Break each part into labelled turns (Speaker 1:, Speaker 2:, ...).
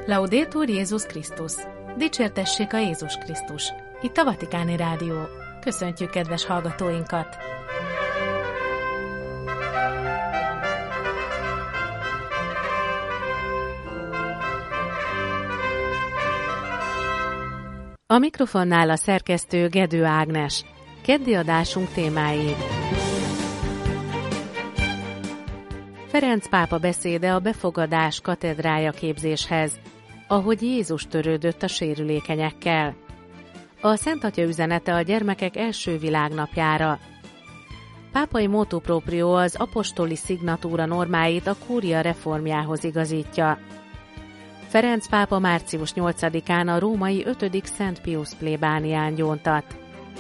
Speaker 1: Laudetur Jézus Krisztus! Dicsértessék a Jézus Krisztus! Itt a Vatikáni Rádió. Köszöntjük kedves hallgatóinkat! A mikrofonnál a szerkesztő Gedő Ágnes. Keddi adásunk témái. Ferenc pápa beszéde a befogadás katedrája képzéshez, ahogy Jézus törődött a sérülékenyekkel. A Szent Atya üzenete a gyermekek első világnapjára. Pápai motu proprio az apostoli szignatúra normáit a kúria reformjához igazítja. Ferenc pápa március 8-án a római 5. Szent Piusz plébánián gyóntat.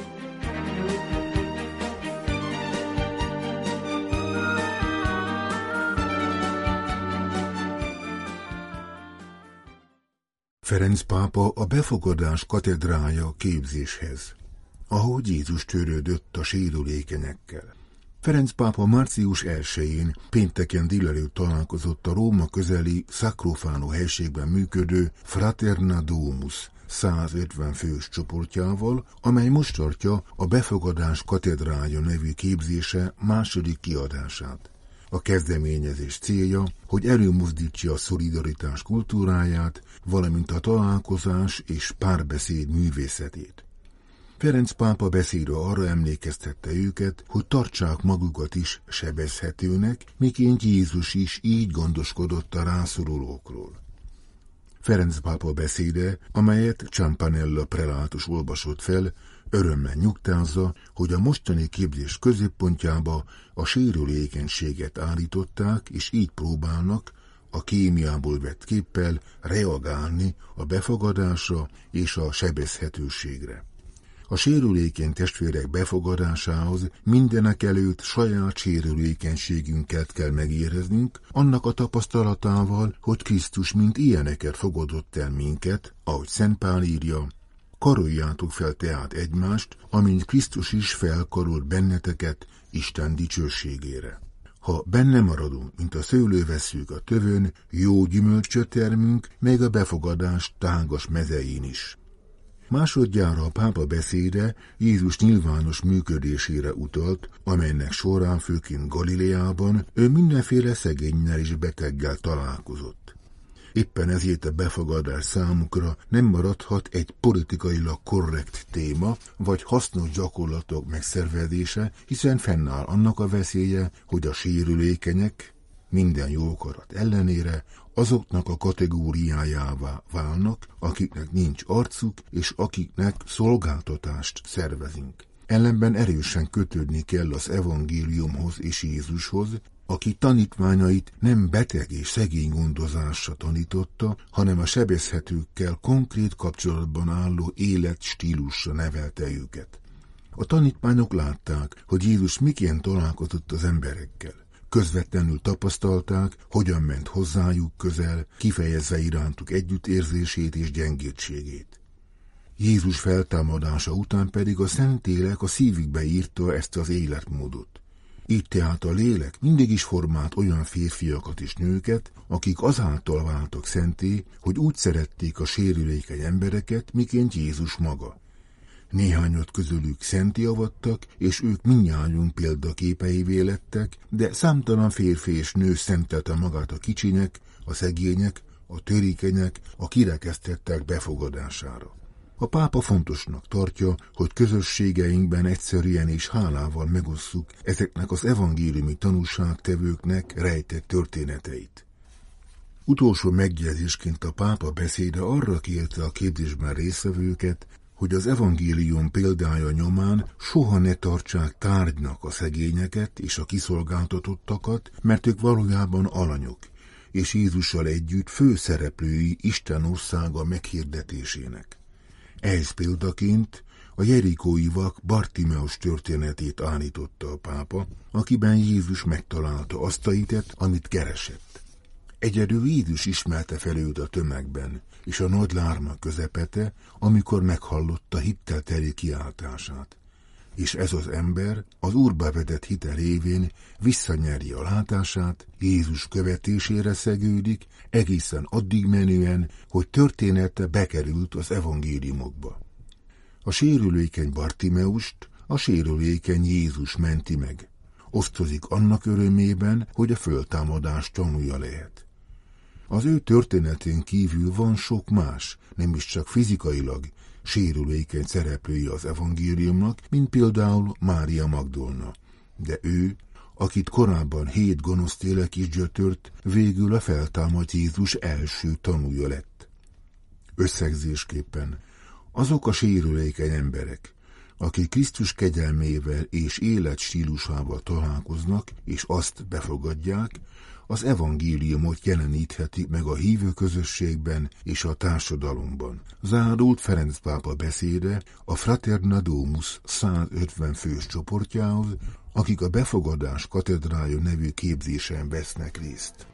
Speaker 2: Ferenc pápa a befogadás katedrája képzéshez, ahogy Jézus törődött a sérülékenyekkel. Ferenc pápa március 1-én pénteken délelőtt találkozott a Róma közeli Sacrofano helységben működő Fraterna Domus 150 fős csoportjával, amely most tartja a befogadás katedrája nevű képzése második kiadását. A kezdeményezés célja, hogy előmozdítsa a szolidaritás kultúráját, valamint a találkozás és párbeszéd művészetét. Ferenc pápa beszéde arra emlékeztette őket, hogy tartsák magukat is sebezhetőnek, miként Jézus is így gondoskodott a rászorulókról. Ferenc pápa beszéde, amelyet Campanella prelátus olvasott fel, örömmel nyugtázza, hogy a mostani képzés középpontjába a sérülékenységet állították, és így próbálnak a kémiából vett képpel reagálni a befogadásra és a sebezhetőségre. A sérülékeny testvérek befogadásához mindenekelőtt saját sérülékenységünket kell megéreznünk, annak a tapasztalatával, hogy Krisztus mint ilyeneket fogadott el minket, ahogy Szent Pál írja, karoljátok fel tehát egymást, amint Krisztus is felkarolt benneteket Isten dicsőségére. Ha benne maradunk, mint a szőlővesszők a tövön, jó gyümölcsöt termünk, meg a befogadás tágas mezein is. Másodjára a pápa beszéde Jézus nyilvános működésére utalt, amelynek során főként Galileában ő mindenféle szegénnyel és beteggel találkozott. Éppen ezért a befogadás számukra nem maradhat egy politikailag korrekt téma, vagy hasznos gyakorlatok megszervezése, hiszen fennáll annak a veszélye, hogy a sérülékenyek minden jó akarat ellenére azoknak a kategóriájává válnak, akiknek nincs arcuk, és akiknek szolgáltatást szervezünk. Ellenben erősen kötődni kell az evangéliumhoz és Jézushoz, aki tanítványait nem beteg és szegény gondozásra tanította, hanem a sebezhetőkkel konkrét kapcsolatban álló életstílusra nevelte őket. A tanítványok látták, hogy Jézus miként találkozott az emberekkel. Közvetlenül tapasztalták, hogyan ment hozzájuk közel, kifejezve irántuk együttérzését és gyengétségét. Jézus feltámadása után pedig a Szentlélek a szívükbe írta ezt az életmódot. Így tehát a lélek mindig is formált olyan férfiakat és nőket, akik azáltal váltak szenté, hogy úgy szerették a sérülékeny embereket, miként Jézus maga. Néhányat közülük szenté avattak, és ők mindnyájunk példaképeivé lettek, de számtalan férfi és nő szentelte magát a kicsinyek, a szegények, a törékenyek, a kirekesztettek befogadására. A pápa fontosnak tartja, hogy közösségeinkben egyszerűen és hálával megosszuk ezeknek az evangéliumi tanúságtevőknek rejtett történeteit. Utolsó megjegyzésként a pápa beszéde arra kérte a képzésben résztvevőket, hogy az evangélium példája nyomán soha ne tartsák tárgynak a szegényeket és a kiszolgáltatottakat, mert ők valójában alanyok, és Jézussal együtt főszereplői Isten országa meghirdetésének. Ehhez példaként a jerikói vak Bartimeus történetét állította a pápa, akiben Jézus megtalálta azt a hitet, amit keresett. Egyedül Jézus ismerte fel őt a tömegben, és a nagy lárma közepete, amikor meghallotta hittel teli kiáltását. és ez az ember az Úrba vetett hite révén visszanyeri a látását, Jézus követésére szegődik, egészen addig menően, hogy története bekerült az evangéliumokba. A sérülékeny Bartimeust a sérülékeny Jézus menti meg. Osztozik annak örömében, hogy a föltámadás tanúja lehet. Az ő történetén kívül van sok más, nem is csak fizikailag sérülékeny szereplői az evangéliumnak, mint például Mária Magdolna. De ő, akit korábban 7 gonosz lélek is gyötört, végül a feltámadt Jézus első tanúja lett. Összegzésképpen azok a sérülékeny emberek, akik Krisztus kegyelmével és életstílusával találkoznak, és azt befogadják, az evangéliumot jelenítheti meg a hívő közösségben és a társadalomban. Zárult Ferenc pápa beszéde a Fraterna Domus 150 fős csoportjához, akik a Befogadás Katedrája nevű képzésen vesznek részt.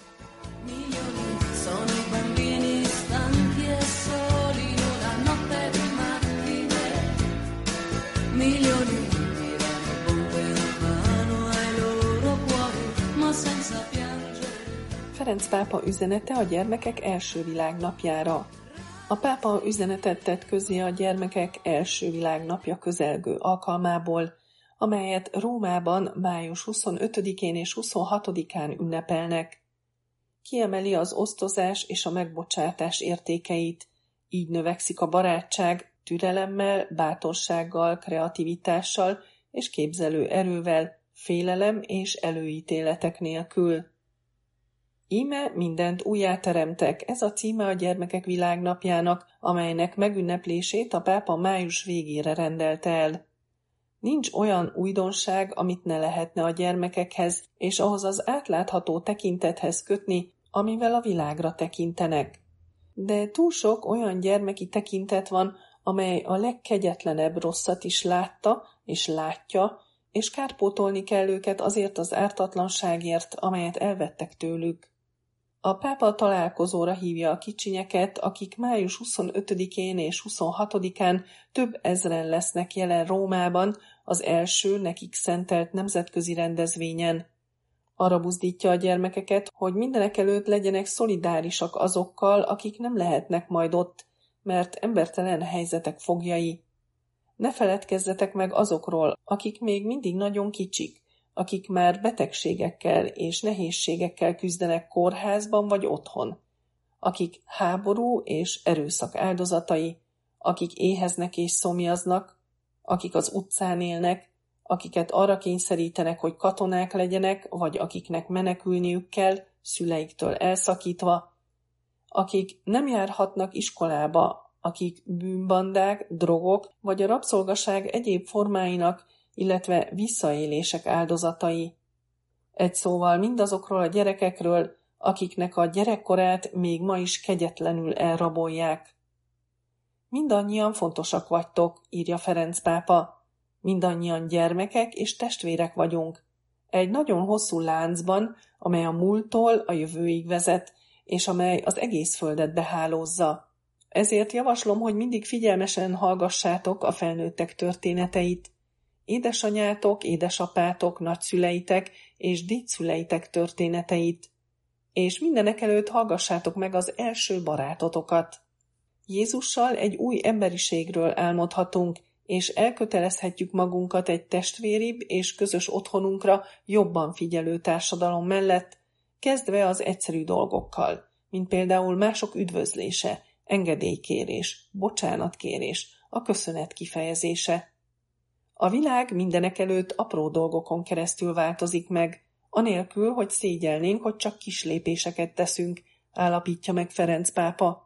Speaker 3: Ferenc pápa üzenete a gyermekek első világnapjára. A pápa üzenetet tett közzé a gyermekek első világnapja közelgő alkalmából, amelyet Rómában május 25-én és 26-án ünnepelnek. Kiemeli az osztozás és a megbocsátás értékeit, így növekszik a barátság türelemmel, bátorsággal, kreativitással és képzelő erővel, félelem és előítéletek nélkül. Íme mindent újjáteremtek, ez a címe a gyermekek világnapjának, amelynek megünneplését a pápa május végére rendelte el. Nincs olyan újdonság, amit ne lehetne a gyermekekhez, és ahhoz az átlátható tekintethez kötni, amivel a világra tekintenek. De túl sok olyan gyermeki tekintet van, amely a legkegyetlenebb rosszat is látta és látja, és kárpótolni kell őket azért az ártatlanságért, amelyet elvettek tőlük. A pápa találkozóra hívja a kicsinyeket, akik május 25-én és 26-án több ezren lesznek jelen Rómában, az első nekik szentelt nemzetközi rendezvényen. Arra buzdítja a gyermekeket, hogy mindenekelőtt legyenek szolidárisak azokkal, akik nem lehetnek majd ott, mert embertelen helyzetek foglyai. Ne feledkezzetek meg azokról, akik még mindig nagyon kicsik, akik már betegségekkel és nehézségekkel küzdenek kórházban vagy otthon, akik háború és erőszak áldozatai, akik éheznek és szomjaznak, akik az utcán élnek, akiket arra kényszerítenek, hogy katonák legyenek, vagy akiknek menekülniük kell, szüleiktől elszakítva, akik nem járhatnak iskolába, akik bűnbandák, drogok vagy a rabszolgaság egyéb formáinak, illetve visszaélések áldozatai. Egy szóval mindazokról a gyerekekről, akiknek a gyerekkorát még ma is kegyetlenül elrabolják. Mindannyian fontosak vagytok, írja Ferenc pápa. Mindannyian gyermekek és testvérek vagyunk. Egy nagyon hosszú láncban, amely a múlttól a jövőig vezet, és amely az egész földet behálózza. Ezért javaslom, hogy mindig figyelmesen hallgassátok a felnőttek történeteit. Édesanyátok, édesapátok, nagyszüleitek és dédszüleitek történeteit. És mindenekelőtt hallgassátok meg az első barátotokat. Jézussal egy új emberiségről álmodhatunk, és elkötelezhetjük magunkat egy testvéribb és közös otthonunkra jobban figyelő társadalom mellett, kezdve az egyszerű dolgokkal, mint például mások üdvözlése, engedélykérés, bocsánatkérés, a köszönet kifejezése. A világ mindenekelőtt apró dolgokon keresztül változik meg, anélkül, hogy szégyelnénk, hogy csak kis lépéseket teszünk, állapítja meg Ferenc pápa.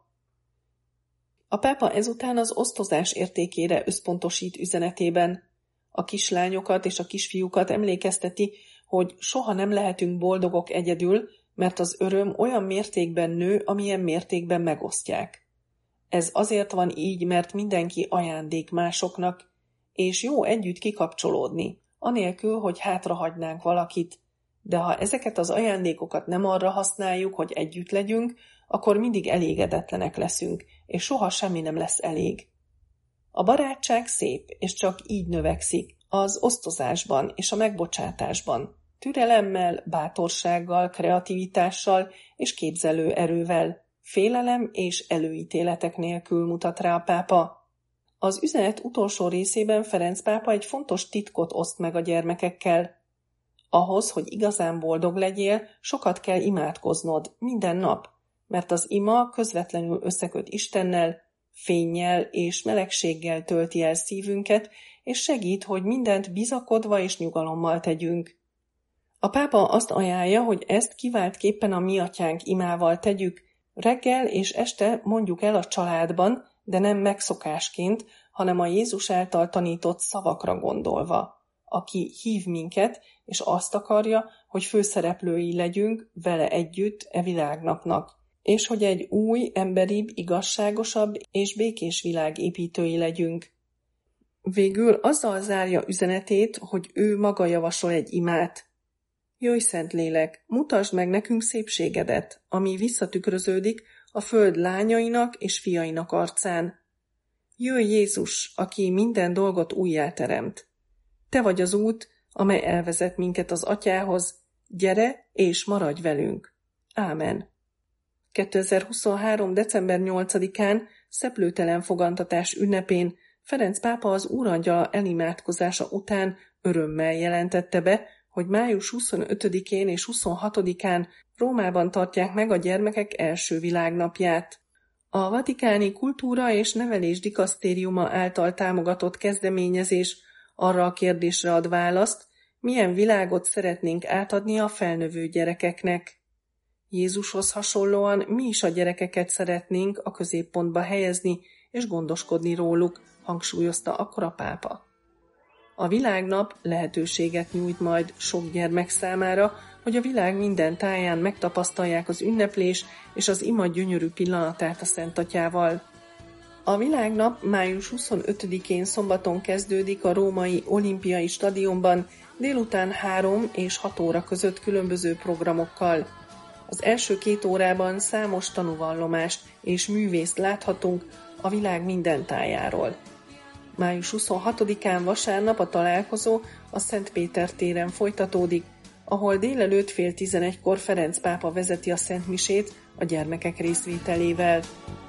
Speaker 3: A pápa ezután az osztozás értékére összpontosít üzenetében. A kislányokat és a kisfiúkat emlékezteti, hogy soha nem lehetünk boldogok egyedül, mert az öröm olyan mértékben nő, amilyen mértékben megosztják. Ez azért van így, mert mindenki ajándék másoknak, és jó együtt kikapcsolódni, anélkül, hogy hátrahagynánk valakit, de ha ezeket az ajándékokat nem arra használjuk, hogy együtt legyünk, akkor mindig elégedetlenek leszünk, és soha semmi nem lesz elég. A barátság szép, és csak így növekszik, az osztozásban és a megbocsátásban, türelemmel, bátorsággal, kreativitással és képzelő erővel, félelem és előítéletek nélkül mutat rá a pápa. Az üzenet utolsó részében Ferenc pápa egy fontos titkot oszt meg a gyermekekkel. Ahhoz, hogy igazán boldog legyél, sokat kell imádkoznod, minden nap, mert az ima közvetlenül összeköt Istennel, fénnyel és melegséggel tölti el szívünket, és segít, hogy mindent bizakodva és nyugalommal tegyünk. A pápa azt ajánlja, hogy ezt kiváltképpen a Mi Atyánk imával tegyük, reggel és este mondjuk el a családban, de nem megszokásként, hanem a Jézus által tanított szavakra gondolva, aki hív minket, és azt akarja, hogy főszereplői legyünk vele együtt e világnapnak, és hogy egy új, emberibb, igazságosabb és békés világ építői legyünk. Végül azzal zárja üzenetét, hogy ő maga javasol egy imát. Jöjj, Szentlélek, mutasd meg nekünk szépségedet, ami visszatükröződik a föld lányainak és fiainak arcán. Jöjj, Jézus, aki minden dolgot újjáteremt. Te vagy az út, amely elvezet minket az Atyához. Gyere és maradj velünk. Ámen. 2023. december 8-án, szeplőtelen fogantatás ünnepén Ferenc pápa az Úrangyala elimádkozása után örömmel jelentette be, hogy május 25-én és 26-án Rómában tartják meg a gyermekek első világnapját. A Vatikáni Kultúra és Nevelés Dikasztériuma által támogatott kezdeményezés arra a kérdésre ad választ, milyen világot szeretnénk átadni a felnövő gyerekeknek. Jézushoz hasonlóan mi is a gyerekeket szeretnénk a középpontba helyezni és gondoskodni róluk, hangsúlyozta akkor a pápa. A világnap lehetőséget nyújt majd sok gyermek számára, hogy a világ minden táján megtapasztalják az ünneplés és az ima gyönyörű pillanatát a Szent Atyával. A világnap május 25-én szombaton kezdődik a római olimpiai stadionban délután 3 és 6 óra között különböző programokkal. Az első 2 órában számos tanúvallomást és művészt láthatunk a világ minden tájáról. Május 26-án vasárnap a találkozó a Szent Péter téren folytatódik, ahol délelőtt 10:30-kor Ferenc pápa vezeti a Szent Misét a gyermekek részvételével.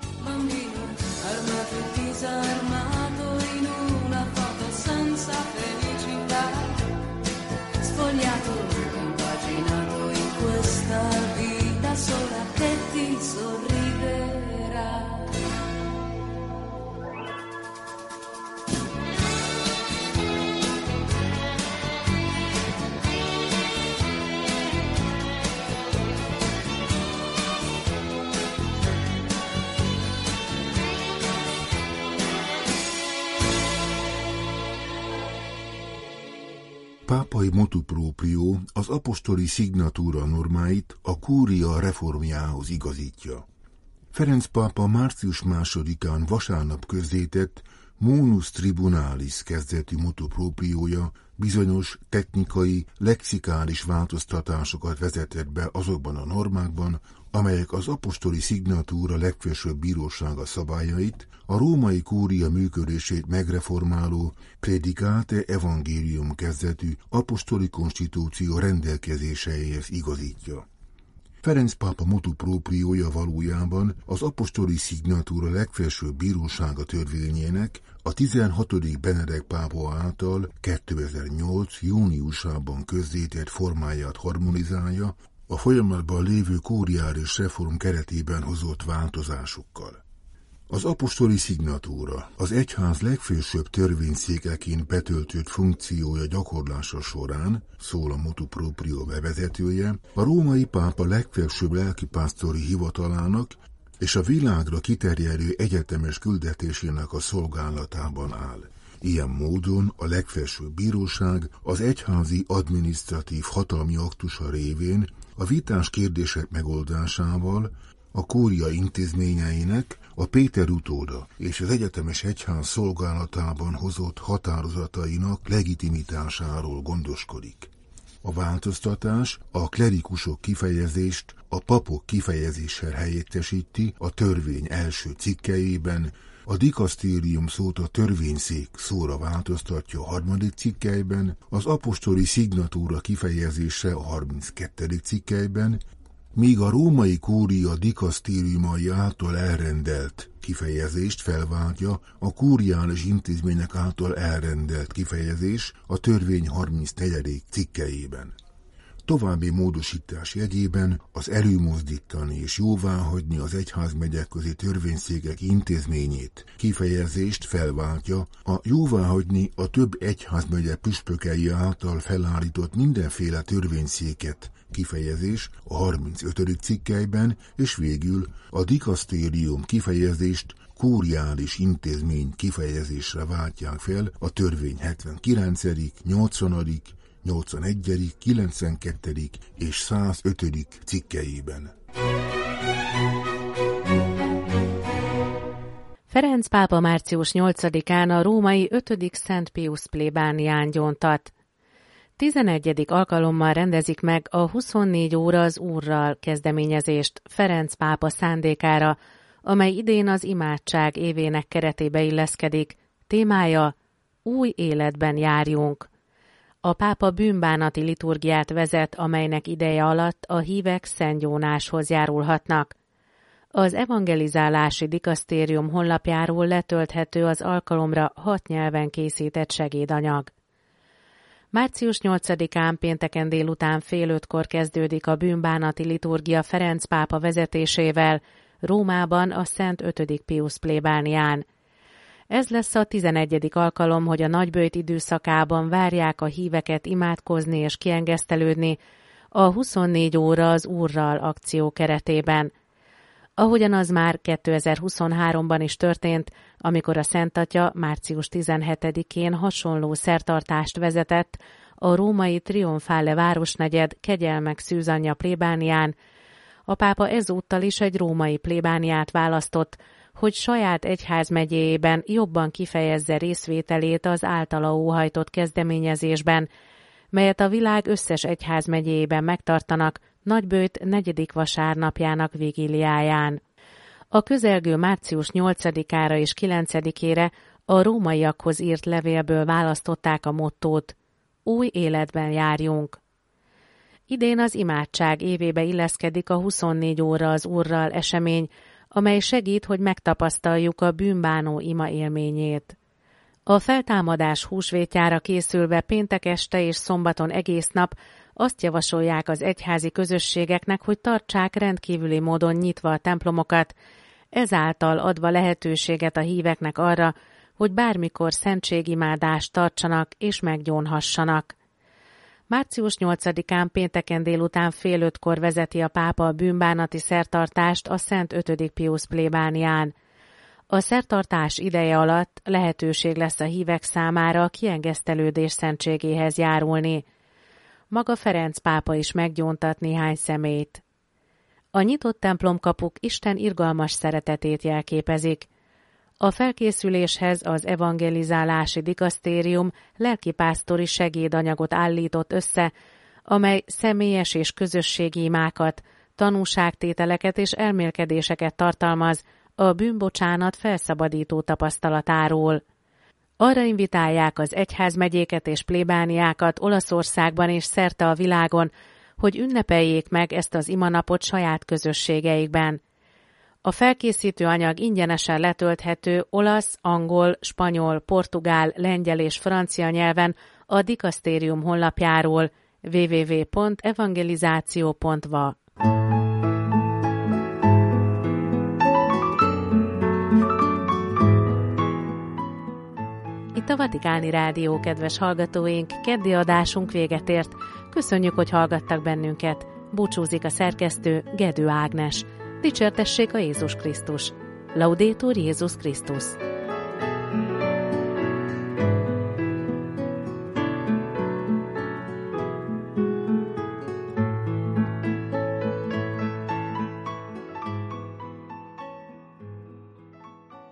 Speaker 2: Pápai motu proprio az apostoli szignatúra normáit a kúria reformjához igazítja. Ferenc pápa március 2-án vasárnap közzétett Munus Tribunalis kezdetű motu propriója bizonyos technikai, lexikális változtatásokat vezetett be azokban a normákban, amelyek az apostoli szignatúra legfelsőbb bírósága szabályait, a római kúria működését megreformáló Predicate Evangelium kezdetű apostoli konstitúció rendelkezéseihez igazítja. Ferenc pápa motu propriója valójában az apostoli szignatúra legfelsőbb bírósága törvényének a 16. Benedek pápa által 2008. júniusában közzétett formáját harmonizálja a folyamatban lévő kúriális reform keretében hozott változásokkal. Az apostoli szignatúra az egyház legfelsőbb törvényszékeként betöltött funkciója gyakorlása során, szól a motu proprio bevezetője, a római pápa legfelsőbb lelkipásztori hivatalának és a világra kiterjedő egyetemes küldetésének a szolgálatában áll. Ilyen módon a legfelsőbb bíróság az egyházi adminisztratív hatalmi aktusa révén a vitás kérdések megoldásával a kúria intézményeinek, a Péter utóda és az egyetemes egyház szolgálatában hozott határozatainak legitimitásáról gondoskodik. A változtatás a klerikusok kifejezést a papok kifejezéssel helyettesíti a törvény első cikkeiben, A dikasztérium szót a törvényszék szóra változtatja a 3. cikkelyben, az apostoli szignatúra kifejezése a 32. cikkelyben, míg a római kúria dikasztériumai által elrendelt kifejezést felváltja a kúriális intézmények által elrendelt kifejezés a törvény 34. cikkelyében. További módosítás jegyében az előmozdítani és jóváhagyni az egyházmegyek közi törvényszékek intézményét kifejezést felváltja a jóváhagyni a több egyházmegye püspökei által felállított mindenféle törvényszéket kifejezés a 35. cikkelyben, és végül a dikasztérium kifejezést kúriális intézmény kifejezésre váltják fel a törvény 79., 80., 81., 92. és 105. cikkeiben.
Speaker 1: Ferenc pápa március 8-án a római 5. Szent Pius plébánián gyóntat. 11. alkalommal rendezik meg a 24 óra az Úrral kezdeményezést Ferenc pápa szándékára, amely idén az imádság évének keretébe illeszkedik. Témája: új életben járjunk. A pápa bűnbánati liturgiát vezet, amelynek ideje alatt a hívek szentgyónáshoz járulhatnak. Az evangelizálási dikasztérium honlapjáról letölthető az alkalomra 6 nyelven készített segédanyag. Március 8-án pénteken délután fél 5-kor kezdődik a bűnbánati liturgia Ferenc pápa vezetésével Rómában a Szent 5. Pius plébánián. Ez lesz a 11. alkalom, hogy a nagyböjt időszakában várják a híveket imádkozni és kiengesztelődni a 24 óra az Úrral akció keretében. Ahogyan az már 2023-ban is történt, amikor a Szent Atya március 17-én hasonló szertartást vezetett a római Triomfále városnegyed Kegyelmek szűzanyja plébánián, a pápa ezúttal is egy római plébániát választott, hogy saját egyházmegyéjében jobban kifejezze részvételét az általa óhajtott kezdeményezésben, melyet a világ összes egyházmegyéjében megtartanak nagyböjt 4. vasárnapjának vigíliáján. A közelgő március 8-ára és 9-ére a rómaiakhoz írt levélből választották a mottót: új életben járjunk. Idén az imádság évébe illeszkedik a 24 óra az Úrral esemény, amely segít, hogy megtapasztaljuk a bűnbánó ima élményét. A feltámadás húsvétjára készülve péntek este és szombaton egész nap azt javasolják az egyházi közösségeknek, hogy tartsák rendkívüli módon nyitva a templomokat, ezáltal adva lehetőséget a híveknek arra, hogy bármikor szentségimádást tartsanak és meggyónhassanak. Március 8-án pénteken délután fél 5-kor vezeti a pápa a bűnbánati szertartást a Szent 5. Pius plébánián. A szertartás ideje alatt lehetőség lesz a hívek számára a kiengesztelődés szentségéhez járulni. Maga Ferenc pápa is meggyóntat néhány személyt. A nyitott templomkapuk Isten irgalmas szeretetét jelképezik. A felkészüléshez az evangelizálási dikasztérium lelkipásztori segédanyagot állított össze, amely személyes és közösségi imákat, tanúságtételeket és elmélkedéseket tartalmaz a bűnbocsánat felszabadító tapasztalatáról. Arra invitálják az egyházmegyéket és plébániákat Olaszországban és szerte a világon, hogy ünnepeljék meg ezt az imanapot saját közösségeikben. A felkészítő anyag ingyenesen letölthető olasz, angol, spanyol, portugál, lengyel és francia nyelven a dikasztérium honlapjáról www.evangelizáció.va. Itt a Vatikáni Rádió, kedves hallgatóink, keddi adásunk véget ért. Köszönjük, hogy hallgattak bennünket. Búcsúzik a szerkesztő, Gedő Ágnes. Dicsértessék a Jézus Krisztus. Laudetur Jézus Krisztus.